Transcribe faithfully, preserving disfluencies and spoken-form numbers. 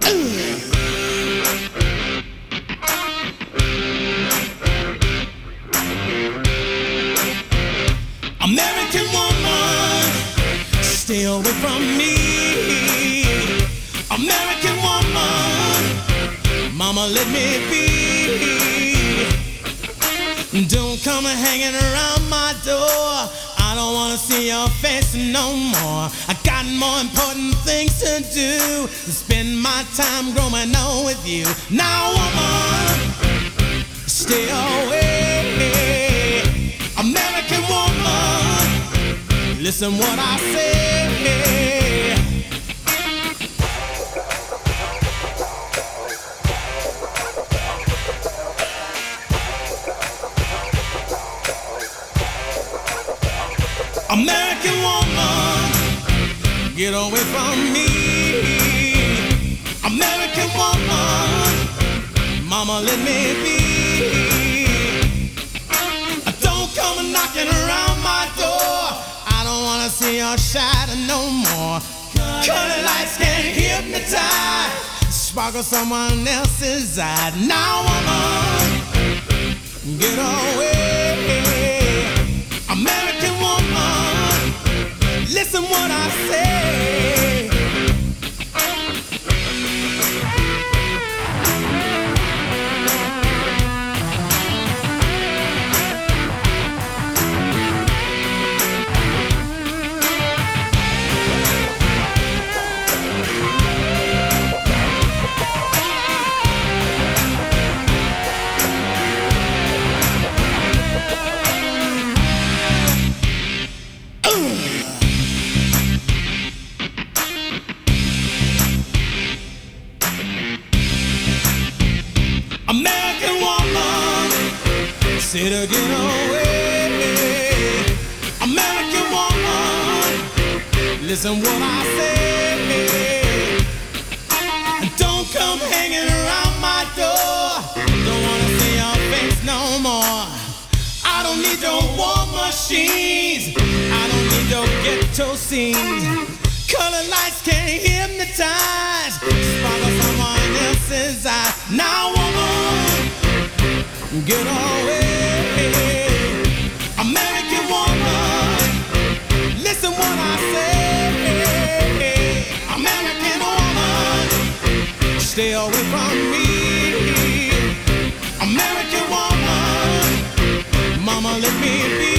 American woman, stay away from me. American woman, mama, let me be. Don't come hanging around my door. I don't wanna see your face no more. I got more important things to do than spend my time growing old with you. Now, woman, stay away. American woman, listen what I say. American woman, get away from me. American woman, mama, let me be. Don't come knocking around my door. I don't wanna see your shadow no more. Color lights can hypnotize, sparkle someone else's eye. Now, woman, get away. American woman, listen what I say. American woman, say it again, away. American woman, listen what I say. Don't come hanging around my door. Don't wanna see your face no more. I don't need your war machines. I don't need your ghetto scenes. Color lights can't hypnotize, sparkle someone else's eye. Now, woman, get away. American woman, listen what I say. American woman, stay away from me. American woman, mama, let me be.